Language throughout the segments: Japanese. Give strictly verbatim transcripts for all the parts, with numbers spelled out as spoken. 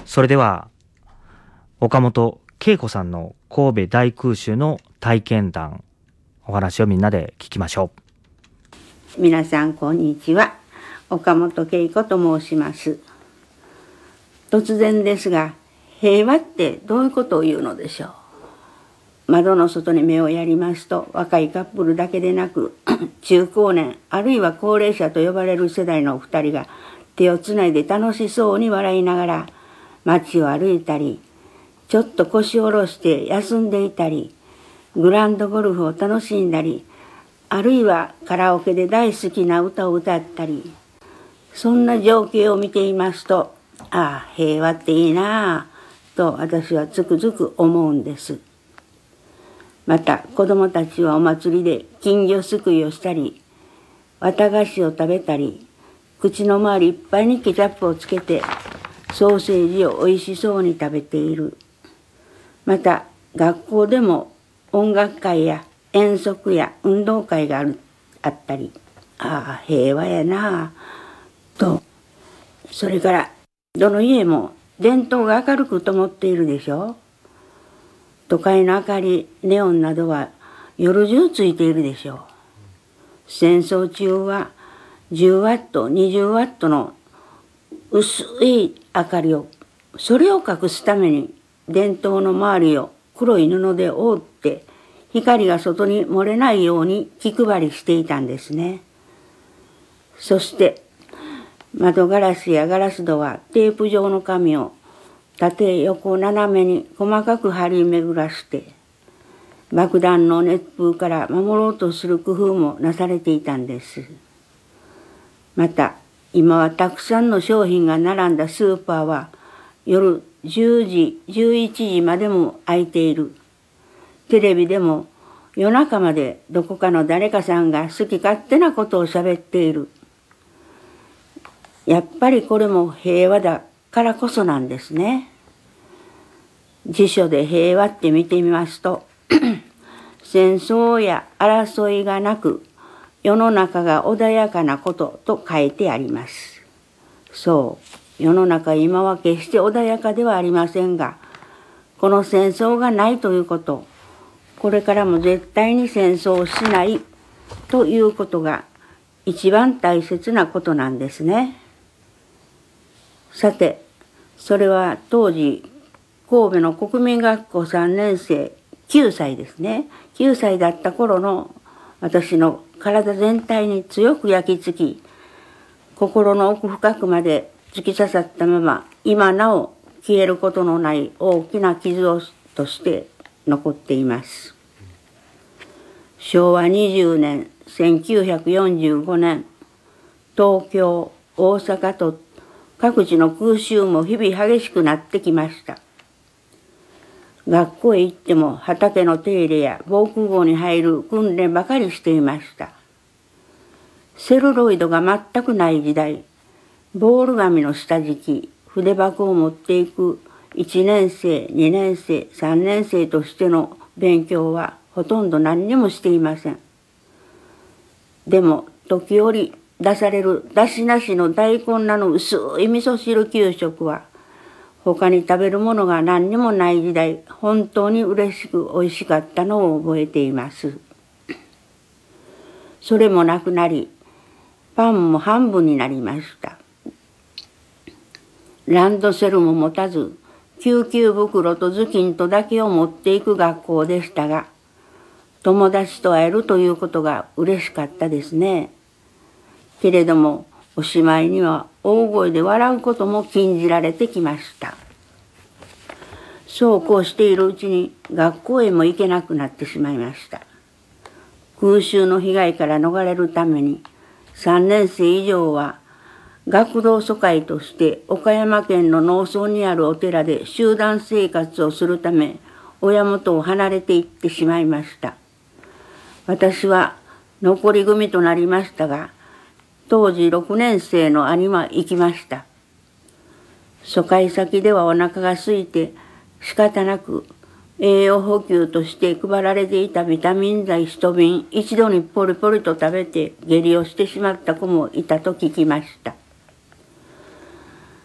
それでは岡本恵子さんの神戸大空襲の体験談、お話をみんなで聞きましょう。皆さんこんにちは。岡本恵子と申します。突然ですが、平和ってどういうことを言うのでしょう。窓の外に目をやりますと、若いカップルだけでなく中高年あるいは高齢者と呼ばれる世代のお二人が手をつないで楽しそうに笑いながら街を歩いたり、ちょっと腰を下ろして休んでいたり、グランドゴルフを楽しんだり、あるいはカラオケで大好きな歌を歌ったり、そんな情景を見ていますと、ああ平和っていいなぁと私はつくづく思うんです。また子供たちはお祭りで金魚すくいをしたり、綿菓子を食べたり、口の周りいっぱいにケチャップをつけてソーセージをおいしそうに食べている。また学校でも音楽会や遠足や運動会があるあったり、ああ平和やなぁと。それからどの家も電灯が明るく灯っているでしょう。都会の明かり、ネオンなどは夜中ついているでしょう。戦争中はじゅうワット、にじゅうワットの薄い明かりを、それを隠すために電灯の周りを黒い布で覆って光が外に漏れないように気配りしていたんですね。そして窓ガラスやガラス戸はテープ状の紙を縦横斜めに細かく張り巡らして爆弾の熱風から守ろうとする工夫もなされていたんです。また今はたくさんの商品が並んだスーパーは夜じゅうじ、じゅういちじまでも開いている。テレビでも夜中までどこかの誰かさんが好き勝手なことを喋っている。やっぱりこれも平和だからこそなんですね。辞書で平和って見てみますと戦争や争いがなく世の中が穏やかなことと書いてあります。そう、世の中今は決して穏やかではありませんが、この戦争がないということ、これからも絶対に戦争をしないということが一番大切なことなんですね。さて、それは当時神戸の国民学校さんねん生、きゅうさいですね。きゅうさいだった頃の私の体全体に強く焼き付き、心の奥深くまで突き刺さったまま、今なお消えることのない大きな傷をとして残っています。しょうわにじゅうねん、せんきゅうひゃくよんじゅうごねん、東京、大阪と各地の空襲も日々激しくなってきました。学校へ行っても畑の手入れや防空壕に入る訓練ばかりしていました。セルロイドが全くない時代、ボール紙の下敷き、筆箱を持っていくいちねん生、にねん生、さんねん生としての勉強はほとんど何にもしていません。でも時折出されるだしなしの大根菜の薄い味噌汁給食は他に食べるものが何にもない時代、本当に嬉しく美味しかったのを覚えています。それもなくなり、パンも半分になりました。ランドセルも持たず、救急袋と頭巾とだけを持っていく学校でしたが、友達と会えるということが嬉しかったですね。けれども、おしまいには大声で笑うことも禁じられてきました。そうこうしているうちに学校へも行けなくなってしまいました。空襲の被害から逃れるためにさんねん生以上は学童疎開として岡山県の農村にあるお寺で集団生活をするため親元を離れていってしまいました。私は残り組となりましたが、当時ろくねん生の兄は行きました。疎開先ではお腹が空いて仕方なく栄養補給として配られていたビタミン剤一瓶一度にポリポリと食べて下痢をしてしまった子もいたと聞きました。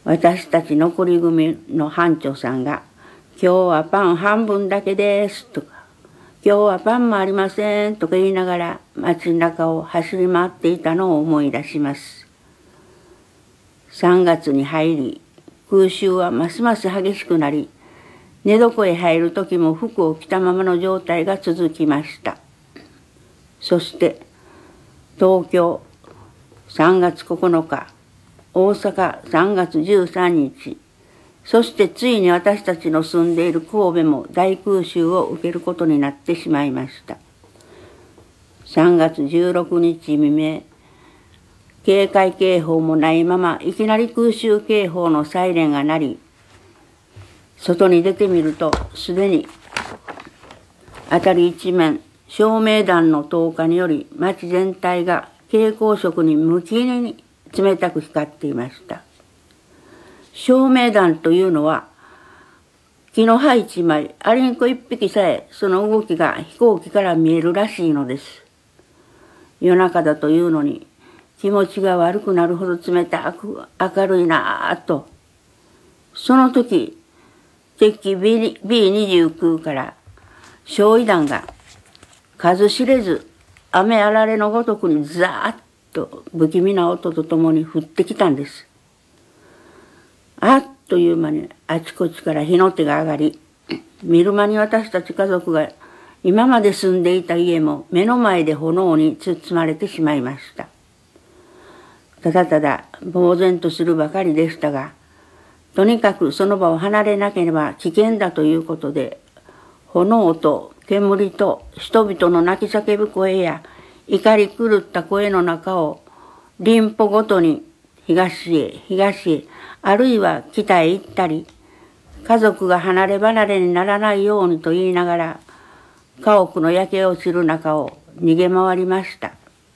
私たち残り組の班長さんが、今日はパン半分だけですとか、今日はパンもありませんとか言いながら街の中を走り回っていたのを思い出します。さんがつに入り、空襲はますます激しくなり、寝床へ入る時も服を着たままの状態が続きました。そして東京さんがつここのか、大阪さんがつじゅうさんにち、そしてついに私たちの住んでいる神戸も大空襲を受けることになってしまいました。さんがつじゅうろくにち未明、警戒警報もないままいきなり空襲警報のサイレンが鳴り、外に出てみるとすでに辺り一面照明弾の投下により街全体が蛍光色に無気に冷たく光っていました。照明弾というのは木の葉一枚、アリンコ一匹さえその動きが飛行機から見えるらしいのです。夜中だというのに気持ちが悪くなるほど冷たく明るいなぁと。その時、敵機 ビーにじゅうきゅう から焼夷弾が数知れず雨あられのごとくにザーッと不気味な音とともに降ってきたんです。あっという間にあちこちから火の手が上がり、見る間に私たち家族が今まで住んでいた家も目の前で炎に包まれてしまいました。ただただ呆然とするばかりでしたが、とにかくその場を離れなければ危険だということで、炎と煙と人々の泣き叫ぶ声や怒り狂った声の中を林歩ごとに東へ東へ、あるいは北へ行ったり、家族が離れ離れにならないようにと言いながら、家屋の焼け落ちる中を逃げ回りました。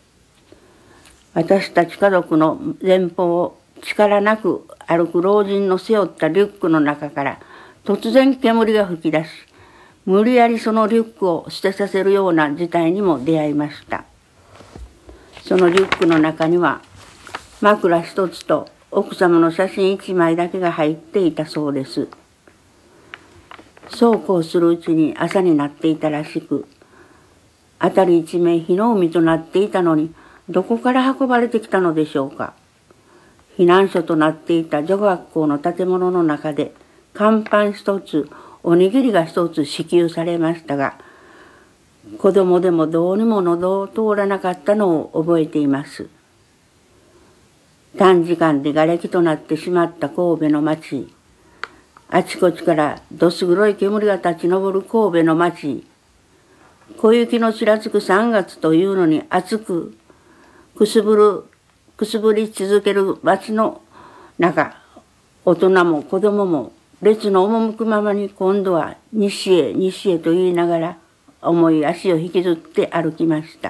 私たち家族の前方を力なく歩く老人の背負ったリュックの中から突然煙が吹き出し、無理やりそのリュックを捨てさせるような事態にも出会いました。そのリュックの中には枕一つと奥様の写真一枚だけが入っていたそうです。そうこうするうちに朝になっていたらしく、辺り一面火の海となっていたのに、どこから運ばれてきたのでしょうか。避難所となっていた女学校の建物の中で、乾パン一つ、おにぎりが一つ支給されましたが、子供でもどうにも喉を通らなかったのを覚えています。短時間で瓦礫となってしまった神戸の町、あちこちからどす黒い煙が立ち上る神戸の町、小雪のちらつくさんがつというのに暑く、くすぶる、くすぶり続ける町の中、大人も子供も列の赴くままに今度は西へ西へと言いながら重い足を引きずって歩きました。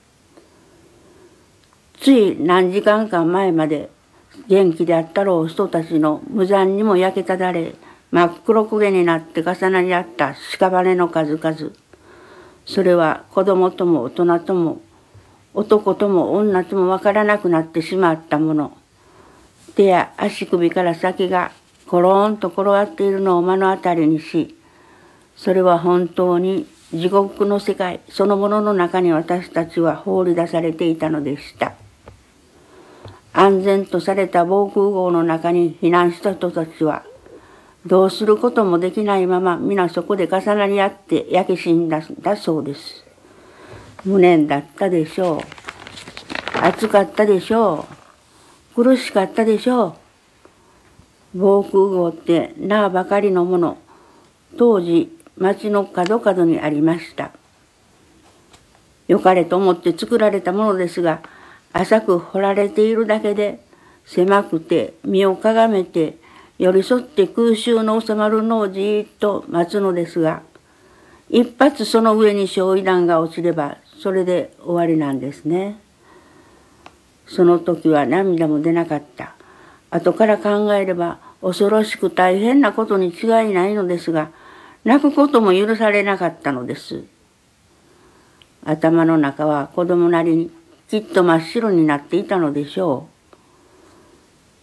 つい何時間か前まで元気であったろう人たちの無残にも焼けただれ、真っ黒焦げになって重なり合った屍の数々。それは子供とも大人とも男とも女ともわからなくなってしまったもの。手や足首から先がコロンと転がっているのを目の当たりにし、それは本当に地獄の世界そのものの中に私たちは放り出されていたのでした。安全とされた防空壕の中に避難した人たちは、どうすることもできないまま皆そこで重なり合って焼け死んだそうです。無念だったでしょう。暑かったでしょう。苦しかったでしょう。防空壕って名ばかりのもの、当時町の角々にありました。よかれと思って作られたものですが、浅く掘られているだけで、狭くて身をかがめて寄り添って空襲の収まるのをじーっと待つのですが、一発その上に焼夷弾が落ちればそれで終わりなんですね。その時は涙も出なかった。後から考えれば恐ろしく大変なことに違いないのですが、泣くことも許されなかったのです。頭の中は子供なりにきっと真っ白になっていたのでしょ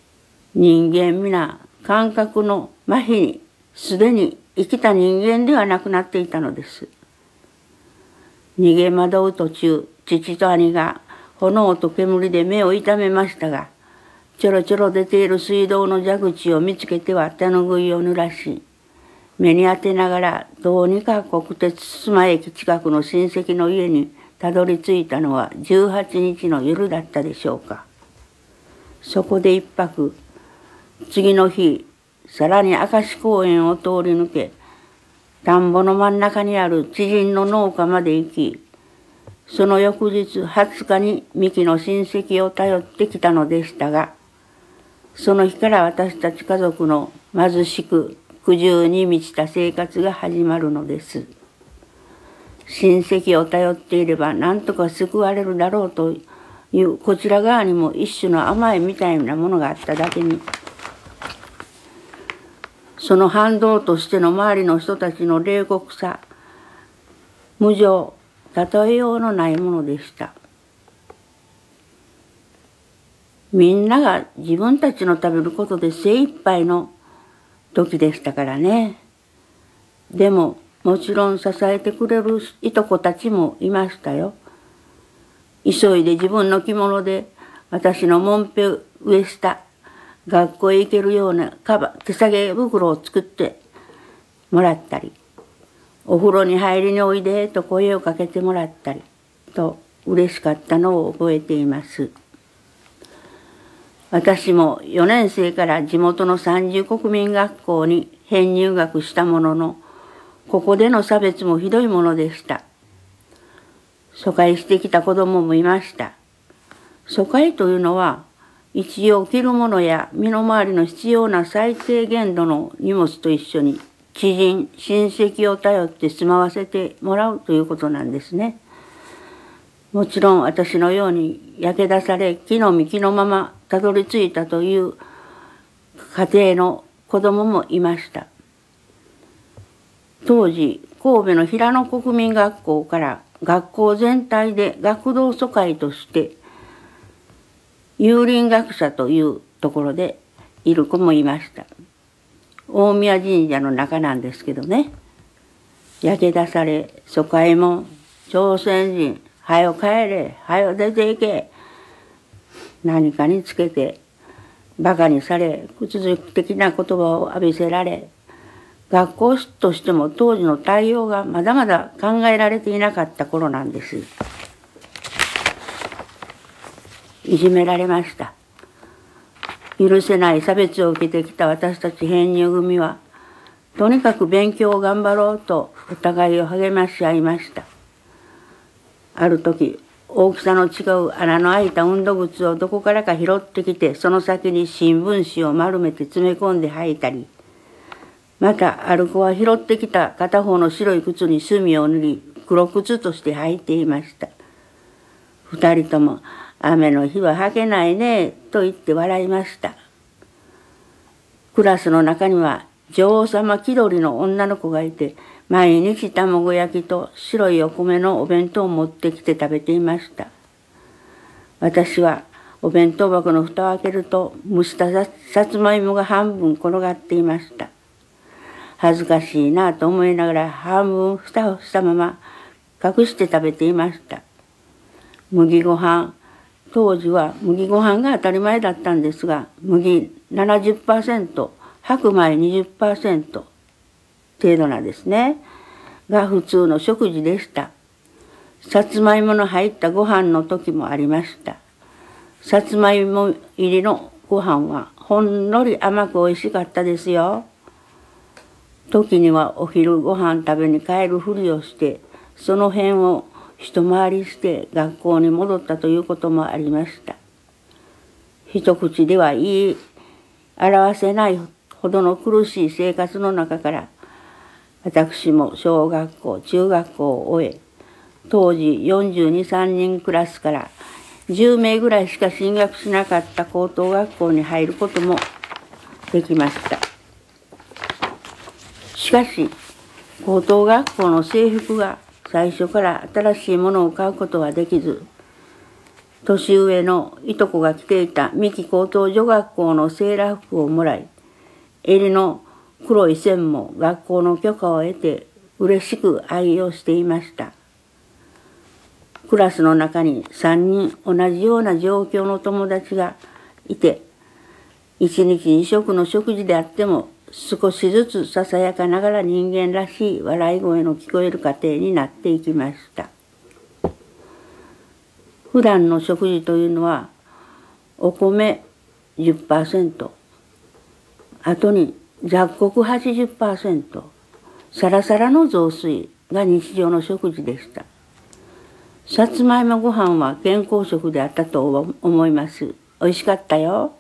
人間皆感覚の麻痺にすでに生きた人間ではなくなっていたのです。逃げ惑う途中、父と兄が炎と煙で目を痛めましたが、ちょろちょろ出ている水道の蛇口を見つけては手ぬぐいを濡らし、目に当てながらどうにか国鉄須磨駅近くの親戚の家にたどり着いたのはじゅうはちにちの夜だったでしょうか。そこで一泊、次の日、さらに明石公園を通り抜け、田んぼの真ん中にある知人の農家まで行き、その翌日はつかに三木の親戚を頼ってきたのでしたが、その日から私たち家族の貧しく苦渋に満ちた生活が始まるのです。親戚を頼っていれば何とか救われるだろうというこちら側にも一種の甘えみたいなものがあっただけに、その反動としての周りの人たちの冷酷さ、無情、例えようのないものでした。みんなが自分たちの食べることで精一杯の時でしたからね。でももちろん支えてくれるいとこたちもいましたよ。急いで自分の着物で私のもんぺ上下、学校へ行けるようなカバ手提げ袋を作ってもらったり、お風呂に入りにおいでと声をかけてもらったりと嬉しかったのを覚えています。私もよねんせいから地元の三重国民学校に編入学したものの、ここでの差別もひどいものでした。疎開してきた子供もいました。疎開というのは、一応着るものや身の回りの必要な最低限度の荷物と一緒に知人、親戚を頼って住まわせてもらうということなんですね。もちろん私のように焼け出され、木の実木のままたどり着いたという家庭の子供もいました。当時、神戸の平野国民学校から学校全体で学童疎開として有林学者というところでいる子もいました。大宮神社の中なんですけどね。焼け出され、疎開も朝鮮人、はよ帰れ、はよ出て行け、何かにつけてバカにされ、屈辱的な言葉を浴びせられ、学校としても当時の対応がまだまだ考えられていなかった頃なんです。いじめられました。許せない差別を受けてきた私たち編入組は、とにかく勉強を頑張ろうとお互いを励まし合いました。ある時、大きさの違う穴の開いた運動靴をどこからか拾ってきて、その先に新聞紙を丸めて詰め込んで履いたり、またある子は拾ってきた片方の白い靴に墨を塗り、黒靴として履いていました。二人とも、雨の日は履けないね、と言って笑いました。クラスの中には女王様気取りの女の子がいて、毎日卵焼きと白いお米のお弁当を持ってきて食べていました。私はお弁当箱の蓋を開けると蒸したさつまいもが半分転がっていました。恥ずかしいなと思いながら半分蓋をしたまま隠して食べていました。麦ご飯、当時は麦ご飯が当たり前だったんですが、麦 ななじゅっパーセント、白米 にじゅっパーセント 程度なんですね。が普通の食事でした。さつまいもの入ったご飯の時もありました。さつまいも入りのご飯はほんのり甘く美味しかったですよ。時にはお昼ご飯食べに帰るふりをして、その辺を一回りして学校に戻ったということもありました。一口では言い表せないほどの苦しい生活の中から、私も小学校、中学校を終え、当時よんじゅうに、さんにんクラスからじゅうめいぐらいしか進学しなかった高等学校に入ることもできました。しかし、高等学校の制服が最初から新しいものを買うことはできず、 年上のいとこが着ていた三木高等女学校のセーラー服をもらい、襟の黒い線も学校の許可を得て嬉しく愛用していました。クラスの中にさんにん同じような状況の友達がいて、一日二食の食事であっても少しずつささやかながら人間らしい笑い声の聞こえる家庭になっていきました。普段の食事というのはお米 じゅっパーセント、あとに雑穀 はちじゅっパーセント、サラサラの雑炊が日常の食事でした。さつまいもご飯は健康食であったと思います。おいしかったよ。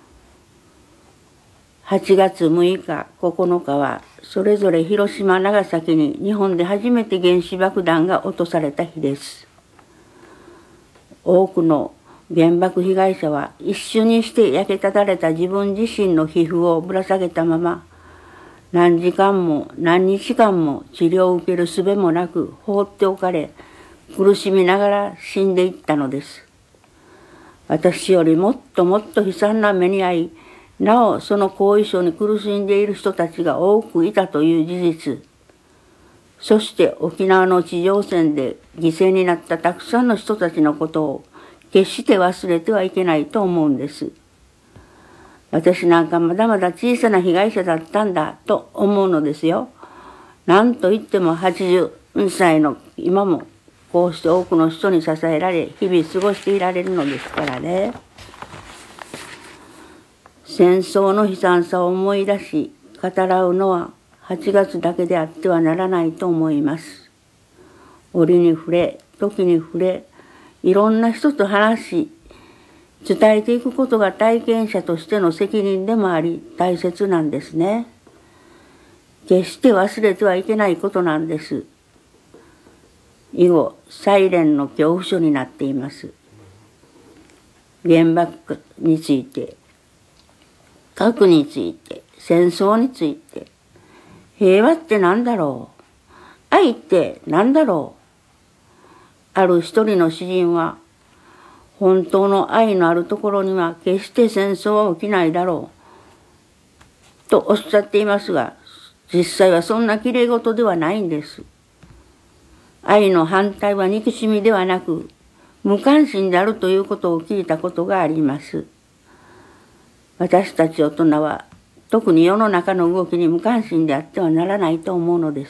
はちがつむいか、ここのかはそれぞれ広島、長崎に日本で初めて原子爆弾が落とされた日です。多くの原爆被害者は一瞬にして焼けただれた自分自身の皮膚をぶら下げたまま、何時間も何日間も治療を受ける術もなく放っておかれ、苦しみながら死んでいったのです。私よりもっともっと悲惨な目に遭い、なおその後遺症に苦しんでいる人たちが多くいたという事実、そして沖縄の地上戦で犠牲になったたくさんの人たちのことを決して忘れてはいけないと思うんです。私なんかまだまだ小さな被害者だったんだと思うのですよ。なんといってもはちじゅっさいの今もこうして多くの人に支えられ日々過ごしていられるのですからね。戦争の悲惨さを思い出し語らうのははちがつだけであってはならないと思います。折に触れ、時に触れ、いろんな人と話し、伝えていくことが体験者としての責任でもあり大切なんですね。決して忘れてはいけないことなんです。以後、サイレンの恐怖書になっています。原爆について、核について、戦争について、平和って何だろう、愛って何だろう。ある一人の詩人は、本当の愛のあるところには決して戦争は起きないだろうとおっしゃっていますが、実際はそんなきれい事ではないんです。愛の反対は憎しみではなく無関心であるということを聞いたことがあります。私たち大人は特に世の中の動きに無関心であってはならないと思うのです。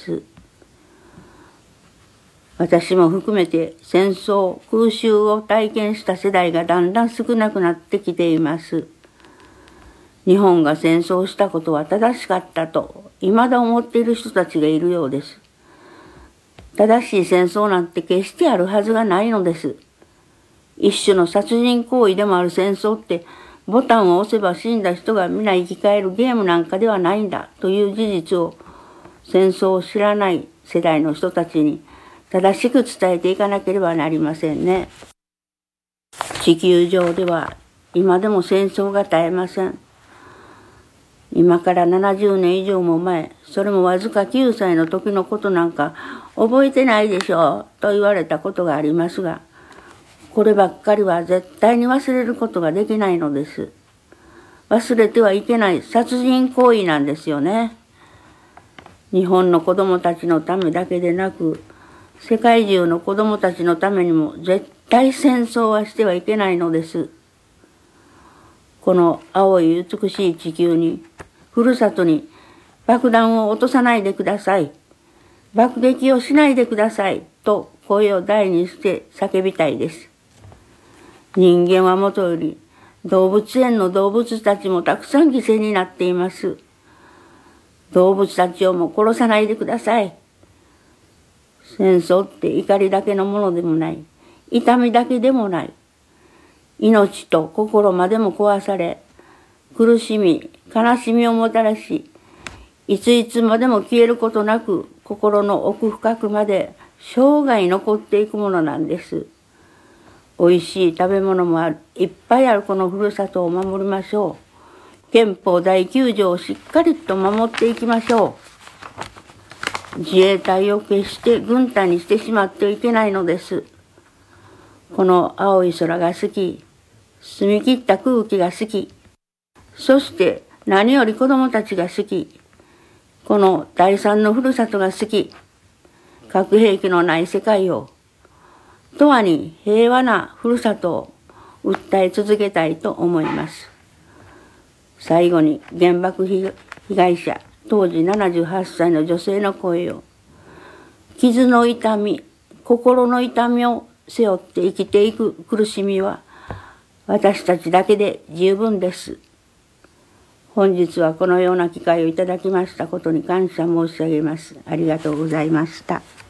私も含めて戦争、空襲を体験した世代がだんだん少なくなってきています。日本が戦争したことは正しかったと未だ思っている人たちがいるようです。正しい戦争なんて決してあるはずがないのです。一種の殺人行為でもある戦争ってボタンを押せば死んだ人が皆生き返るゲームなんかではないんだという事実を戦争を知らない世代の人たちに正しく伝えていかなければなりませんね。地球上では今でも戦争が絶えません。今からななじゅうねん以上も前、それもわずかきゅうさいの時のことなんか覚えてないでしょうと言われたことがありますが、こればっかりは絶対に忘れることができないのです。忘れてはいけない殺人行為なんですよね。日本の子供たちのためだけでなく、世界中の子供たちのためにも絶対戦争はしてはいけないのです。この青い美しい地球に、ふるさとに爆弾を落とさないでください。爆撃をしないでください。と声を大にして叫びたいです。人間はもとより動物園の動物たちもたくさん犠牲になっています。動物たちをも殺さないでください。戦争って怒りだけのものでもない。痛みだけでもない。命と心までも壊され、苦しみ、悲しみをもたらし、いついつまでも消えることなく、心の奥深くまで生涯残っていくものなんです。おいしい食べ物もある、いっぱいあるこのふるさとを守りましょう。憲法だいきゅうじょうをしっかりと守っていきましょう。自衛隊を決して軍隊にしてしまってはいけないのです。 この青い空が好き、澄み切った空気が好き、そして何より子供たちが好き、この第三のふるさとが好き、核兵器のない世界を、永遠に平和なふるさとを訴え続けたいと思います。最後に原爆被害者、当時ななじゅうはっさいの女性の声を、傷の痛み、心の痛みを背負って生きていく苦しみは私たちだけで十分です。本日はこのような機会をいただきましたことに感謝申し上げます。ありがとうございました。